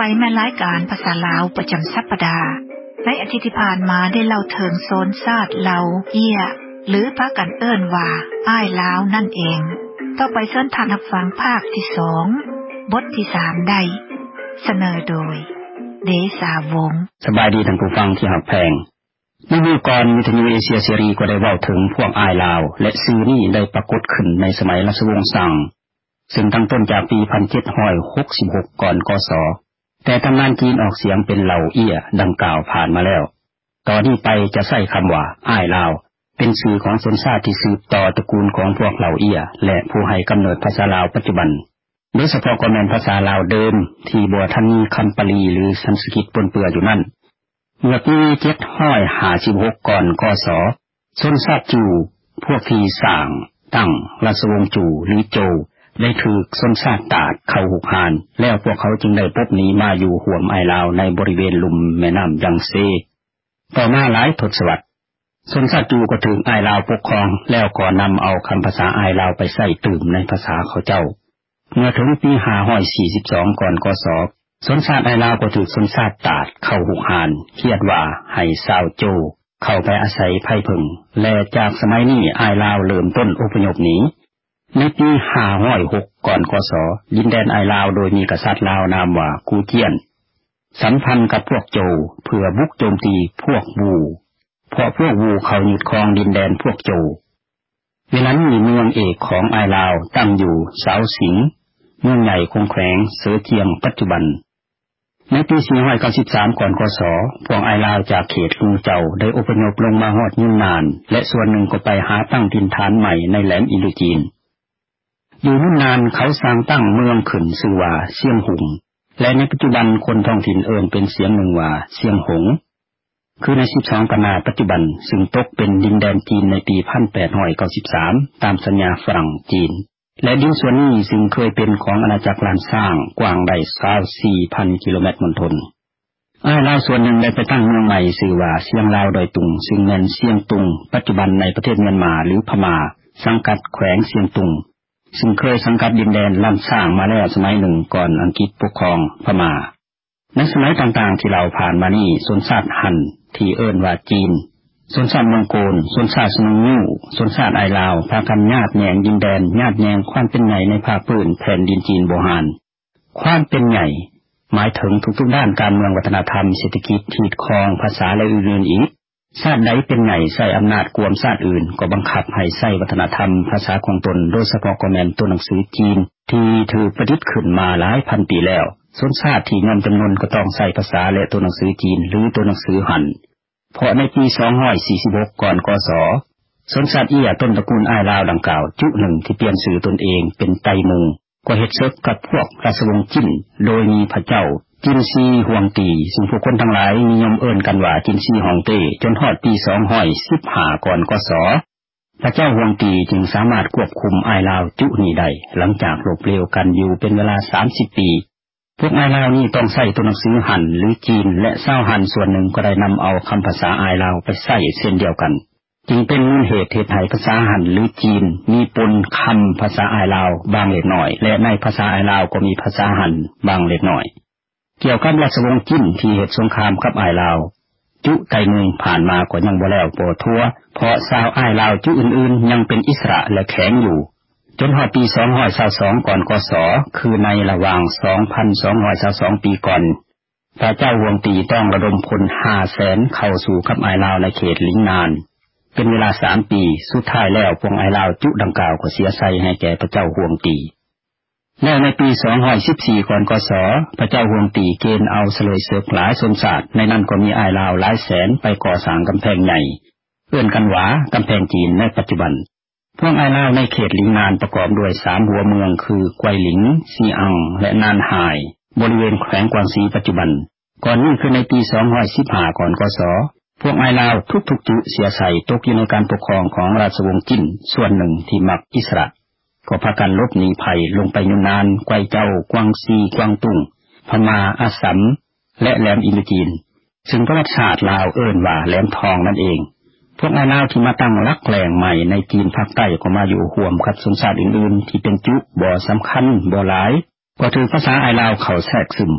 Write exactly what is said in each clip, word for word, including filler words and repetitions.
ไปแม่รายการภาษาลาวประจำสัปดาห์ในอาทิตย์ที่ผ่านมาได้เล่าถึงโซนชาติลาวเอี้ยหรือพากันเอิ้นว่าอ้ายลาวนั่นเองต่อไปเชิญท่านรับฟังภาคที่สองบทที่สามได้เสนอโดยเดชาวงศ์สบายดีท่านผู้ฟังที่รักแพงเมื่อก่อนวิทยุเอเชียเสรีก็ได้เว้าถึงพวกอ้ายลาวและชื่อนี้ได้ปรากฏขึ้นในสมัยราชวงศ์ซังซึ่งตั้งต้นจากปีหนึ่งพันเจ็ดร้อยหกสิบหกก่อนกศแต่ตำนานจีนออกเสียงเป็นเหล่าเอี้ยดังกล่าวผ่านมาแล้วตอนนี้ไปจะใช้คำว่าอ้ายลาวเป็นชื่อของชนชาติที่สืบต่อตระกูลของพวกเหล่าเอี้ยและผู้ให้กำเนิดภาษาลาวปัจจุบันโดยเฉพาะก็แม่นภาษาลาวเดิมที่บ่ทันมีคำปาลีหรือสันสกฤตปนเปื้ออยู่นั่นเมื่อปีเจ็ดร้อยห้าสิบหกก่อนกศชนชาติจูพวกที่สร้างตั้งราชวงศ์จูหรือโจได้ถูกชนชาติตาดเข้าหุกหานแล้วพวกเขาจึงได้พบหนีมาอยู่ห่วมอ้ายลาวในบริเวณลุ่มแม่น้ำยังเซต่อมาหลายทศวรรษชนชาติจูก็ถูกอ้ายลาวปกครองแล้วก็นำเอาคำภาษาอ้ายลาวไปใส่ตื่มในภาษาเขาเจ้าเมื่อถึงปีห้าร้อยสี่สิบสองก่อนกศชนชาติอ้ายลาวก็ถูกชนชาติตาดเข้าหุกหานเคียดว่าให้ชาวโจเข้าไปอาศัยไผ่ผึ่งและจากสมัยนี้อ้ายลาวเริ่มต้นอพยพหนีในปีห้าร้อยหกก่อนกศดินแดนอ้ายลาวโดยมีกษัตริย์ลาวนามว่ากูเจียนสัมพันธ์กับพวกโจเพื่อบุกโจมตีพวกวูเพราะพวกวูเขายึดครองดินแดนพวกโจเวลานั้นมีเมืองเอกของอ้ายลาวตั้งอยู่เสาสิงเมืองใหญ่คงแขวงเสือเจียงปัจจุบันในปีสี่ร้อยเก้าสิบสามก่อนกศพวกอ้ายลาวจากเขตลุงเจ้าได้อพยพลงมาฮอดยุนนานและส่วนหนึ่งก็ไปหาตั้งถิ่นฐานใหม่ในแหลมอินโดจีนอยู่ยุนนานเขาสร้างตั้งเมืองขึ้นชื่อว่าเซียงหุงและในปัจจุบันคนท้องถิ่นเอิ้นเป็นเสียงหนึ่งว่าเซียงหงคือในสิบสองกนาปัจจุบันซึ่งตกเป็นดินแดนจีนในปีหนึ่งพันแปดร้อยเก้าสิบสามตามสัญญาฝรั่งจีนและดินส่วนนี้ซึ่งเคยเป็นของอาณาจักรล้านสร้างกว้างได้ ยี่สิบสี่พัน กิโลเมตรมณฑลอ้ายลาวส่วนหนึ่งได้ไปตั้งเมืองใหม่ชื่อว่าเซียงลาวดอยตุงซึ่งแม่นเซียงตุงปัจจุบันในประเทศเมียนมาหรือพม่าสังกัดแขวงเซียงตุงซึ่งเคยสังกัดดินแดนล้านสร้างมาแล้วสมัยหนึ่งก่อนอังกฤษปกครองพม่าในสมัยต่างๆที่เราผ่านมานี้ชนชาติฮั่นที่เอิ้นว่าจีนชนชาติมองโกลชนชาติสนงยูชนชาติอ้ายลาวพากันญาติแยงดินแดนญาติแยงความเป็นใหญ่ในภาคพื้นแผ่นดินจีนโบราณความเป็นใหญ่หมายถึงทุกๆด้านการเมืองวัฒนธรรมเศรษฐกิจที่ครองภาษาและอื่นๆอีกชาติใดเป็นใหญ่ใช้อำนาจกวมชาติอื่นก็บังคับให้ใช้วัฒนธรรมภาษาของตนโดยเฉพาะก็แม่นตัวหนังสือจีนที่ถูกประดิษฐ์ขึ้นมาหลายพันปีแล้วชนชาติที่ยอมจำนวนก็ต้องใช้ภาษาและตัวหนังสือจีนหรือตัวหนังสือฮั่นเพราะในปีสองร้อยสี่สิบหกก่อนกศชนชาติเอี้ยต้นตระกูลอ้ายลาวดังกล่าวจุหนึ่งที่เปลี่ยนชื่อตนเองเป็นไตมุงก็เฮ็ดศึกกับพวกราชวงศ์จิ้นโดยมีพระเจ้าจินซีฮวงตีซึ่งผู้คนทั้งหลายนิยมเอิ้นกันว่าจินซีฮวงเต้จนฮอดปีสองร้อยสิบห้าก่อนกศพระเจ้าฮวงตีจึงสามารถควบคุมอ้ายลาวจุนี้ได้หลังจากรบเร็วกันอยู่เป็นเวลาสามสิบปีพวกอ้ายลาวนี่ต้องใช้ตัวหนังสือฮั่นหรือจีนและชาวฮั่นส่วนหนึ่งก็ได้นำเอาคำภาษาอ้ายลาวไปใช้เช่นเดียวกันจึงเป็นมูลเหตุให้ภาษาฮั่นหรือจีนมีปนคำภาษาอ้ายลาวบางเล็กน้อยและในภาษาอ้ายลาวก็มีภาษาฮั่นบางเล็กน้อยเกี่ยวกับราชวงศ์จิ้นที่เฮ็ดสงครามกับอ้ายลาวจุไตเมืองผ่านมาก็ยังบ่แล้วบ่ทั่วเพราะชาวอ้ายลาวจุอื่นๆยังเป็นอิสระและแข็งอยู่จนฮอดปีสองร้อยยี่สิบสองก่อนกศคือในระหว่าง สองพันสองร้อยยี่สิบสอง ปีก่อนพระเจ้าฮวงตีต้องระดมพล ห้าแสน เข้าสู่กับอ้ายลาวในเขตลิงนานเป็นเวลาสามปีสุดท้ายแล้วพวกอ้ายลาวจุดังกล่าวก็เสียใส่ให้แก่พระเจ้าฮวงตีแล้วในปีสองร้อยสิบสี่ก่อนกศพระเจ้าฮวงตีเกณฑ์เอาเสลยศึกหลายชนชาติในนั้นก็มีอ้ายลาวหลายแสนไปก่อสร้างกำแพงใหญ่เอิ้นกันว่ากำแพงจีนในปัจจุบันพวกอ้ายลาวในเขตลิงนานประกอบด้วยสามหัวเมืองคือกวยหลิงซีอังและนานหายบริเวณแขวงกวางซีปัจจุบันก่อนนี้คือในปีสองร้อยสิบห้าก่อนกศพวกอ้ายลาวทุกๆจุเสียใส่ตกอยู่ในการปกครองของราชวงศ์จิ้นส่วนหนึ่งที่มักอิสระก็พากันลบหนีภัยลงไปยุนนานกวยเจ้ากวางซีกวางตุ้งพม่าอาสัมและแหลมอินโดจีนซึ่งประวัติศาสตร์ลาวเอิ้นว่าแหลมทองนั่นเองพวกอ้ายลาวที่มาตั้งหลักแหล่งใหม่ในจีนภาคใต้ก็มาอยู่ร่วมกับชนชาติอื่นๆที่เป็นจุบ่สำคัญบ่หลายก็ถือภาษาอ้ายลาวเข้าแทรกซึม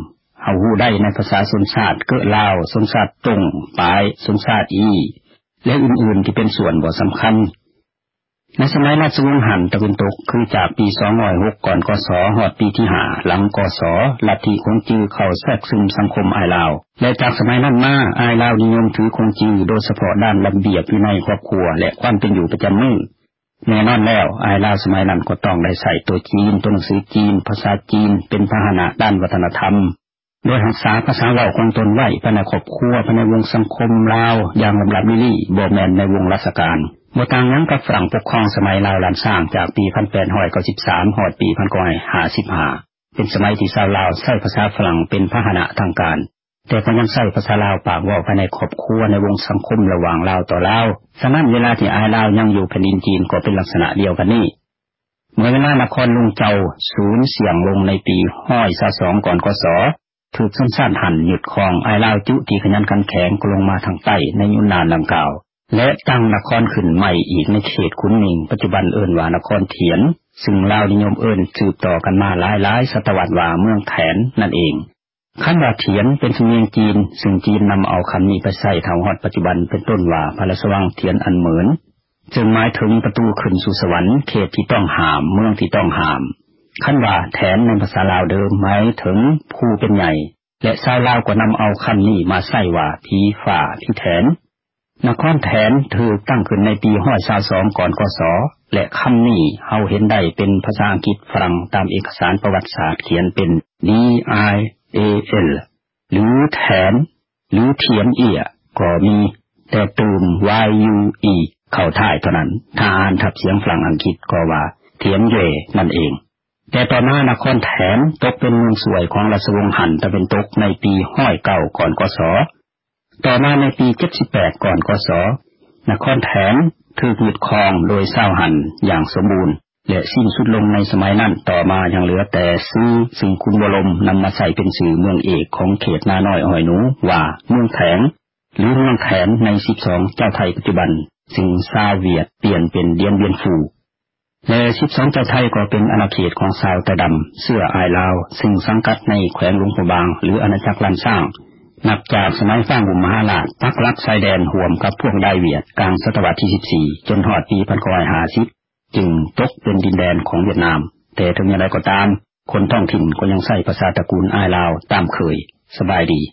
เฮาฮู้ได้ในภาษาชนชาติเกอะลาวชนชาติตงปายชนชาติอีและอื่นๆที่เป็นส่วนบ่สำคัญในสมัยราชวงศ์ฮั่นตะวันตกคือจากปีสองร้อยหกก่อนกศฮอดปีที่ห้าหลังกศลัทธิคงจื้อเข้าแทรกซึมสังคมอ้ายลาวและจากสมัยนั้นมาอ้ายลาวนิยมถือคงจื้อโดยเฉพาะด้านระเบียบวินัยครอบครัวและความเป็นอยู่ประจำมื้อแน่นอนแล้วอ้ายลาวสมัยนั้นก็ต้องได้ใช้ตัวจีนตัวหนังสือจีนภาษาจีนเป็นพาหนะด้านวัฒนธรรมโดยรักษาภาษาเว้าของตนไว้ภายในครอบครัวภายในวงสังคมลาวอย่างลำดับลี่ๆบ่แม่นในวงราชการบ่ต่างหยังกับฝรั่งปกครองสมัยลาวล้านสร้างจากปีหนึ่งพันแปดร้อยเก้าสิบสามฮอดปีหนึ่งพันเก้าร้อยห้าสิบห้าเป็นสมัยที่ชาวลาวใช้ภาษาฝรั่งเป็นพาหนะทางการแต่ก็ยังใช้ภาษาลาวปากเว้าภายในครอบครัวในวงสังคมระหว่างลาวต่อลาวฉะนั้นเวลาที่อ้ายลาวยังอยู่แผ่นดินจีนก็เป็นลักษณะเดียวกันนี้เมื่อเวลานครลุงเจ้าสูญเสียงลงในปีหนึ่งร้อยยี่สิบสองก่อนกศถูกชนชาติฮั่นยึดครองอ้ายลาวจุที่ขยันขันแข็งก็ลงมาทางใต้ในยุคนานดังกล่าวและตั้งนครขึ้นใหม่อีกในเขตขุนหมิงปัจจุบันเอิ้นว่านครเถียนซึ่งลาวนิยมเอิ้นสืบต่อกันมาหลายๆศตวรรษว่าเมืองแถนนั่นเองคำว่าเถียนเป็นสำเนียงจีนซึ่งจีนนำเอาคำนี้ไปใช้เท่าฮอดปัจจุบันเป็นต้นว่าพระราชวังเถียนอันเหมือนจึงหมายถึงประตูขึ้นสู่สวรรค์เขตที่ต้องห้ามเมืองที่ต้องห้ามคำว่าแถนในภาษาลาวเดิมหมายถึงผู้เป็นใหญ่และชาวลาวก็นำเอาคำนี้มาใช้ว่าผีฝ่าที่แถนนครแถนถูกตั้งขึ้นในปีหนึ่งร้อยยี่สิบสองก่อนกศและคำนี้เฮาเห็นได้เป็นภาษาอังกฤษฝรั่งตามเอกสารประวัติศาสตร์เขียนเป็น D I A L หรือแถนหรือเทียนเอียก็มีแต่ตูม Y U E เข้าท้ายเท่านั้นถ้าอ่านทับเสียงฝรั่งอังกฤษก็ว่าเทียนเย่นั่นเองแต่ต่อมานครแถนตกเป็นเมืองสวยของราชวงศ์ฮั่นตะวันตกในปีหนึ่งร้อยเก้าก่อนกศต่อมาในปีเจ็ดสิบแปดก่อนกศนครแถนถูกยึดครองโดยชาวฮั่นอย่างสมบูรณ์และสิ้นสุดลงในสมัยนั้นต่อมายังเหลือแต่ชื่อซึ่งคุณบรมนำมาใส่เป็นชื่อเมืองเอกของเขตนาน้อยอ้อยหนูว่าเมืองแถนหรือเมืองแถนในสิบสองเจ้าไทยปัจจุบันซึ่งชาวเวียดเปลี่ยนเป็นเดียนเวียนฟูและสิบสองเจ้าไทยก็เป็นอาณาเขตของชาวตะดำเสื้ออ้ายลาวซึ่งสังกัดในแขวงหลวงพระบางหรืออาณาจักรล้านสร้างนับจากสมัยสร้างบุมหาราชปักหลักชายแดนห่วมกับพวกไดเวียดกลางศตวรรษที่สิบสี่จนฮอดปีหนึ่งพันเก้าร้อยห้าสิบจึงตกเป็นดินแดนของเวียดนามแต่ถึงอย่างไรก็ตามคนท้องถิ่นก็ยังใช้ภาษาตระกูลอ้ายลาวตามเคยสบายดี